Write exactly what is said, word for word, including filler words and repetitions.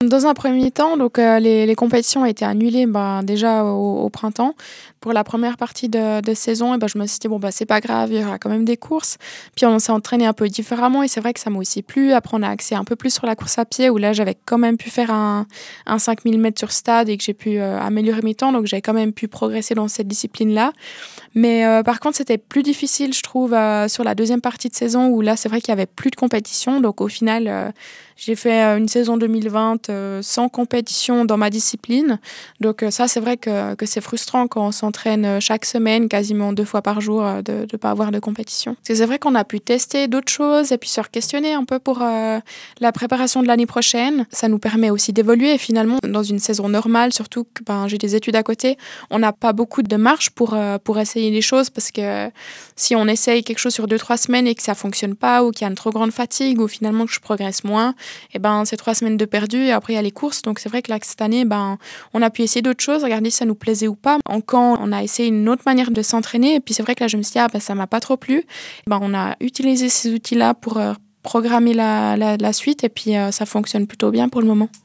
Dans un premier temps, donc heu, les les compétitions ont été annulées, ben, déjà au au printemps. Pour la première partie de de saison et ben, je me suis dit: «Bon, bah, c'est pas grave, il y aura quand même des courses». Puis on s'est entraîné un peu différemment et c'est vrai que ça m'a aussi plu. Après on a axé un peu plus sur la course à pied où là, j'avais quand même pu faire un un cinq mille mètres sur stade et que j'ai pu, heu, améliorer mes temps, donc j'avais quand même pu progresser dans cette discipline-là. Mais heu, par contre, c'était plus difficile, je trouve, heu, sur la deuxième partie de saison où là, c'est vrai qu'il y avait plus de compétition. Donc au final, heu, j'ai fait, heu, une saison deux mille vingt, heu, sans compétition dans ma discipline. Donc heu, ça, c'est vrai que que c'est frustrant quand on s'entraîne, heu, chaque semaine, quasiment deux fois par jour, heu, de de pas avoir de compétition. Parce que c'est vrai qu'on a pu tester d'autres choses et puis se re-questionner un peu pour, heu, la préparation de l'année prochaine. Ça nous permet aussi d'évoluer et finalement, dans une saison normale, surtout que, ben, j'ai des études à côté, on n'a pas beaucoup de marge pour, heu, pour essayer les choses parce que si on essaye quelque chose sur deux trois semaines et que ça fonctionne pas ou qu'il y a une trop grande fatigue ou finalement que je progresse moins et ben, c'est trois semaines de perdu et après il y a les courses. Donc c'est vrai que là, cette année, ben, on a pu essayer d'autres choses, regarder si ça nous plaisait ou pas. En camp, on a essayé une autre manière de s'entraîner et puis c'est vrai que là, je me suis dit: «Ah bah, ça m'a pas trop plu». Ben, on a utilisé ces outils-là pour, heu, programmer la la la suite et puis, heu, ça fonctionne plutôt bien pour le moment.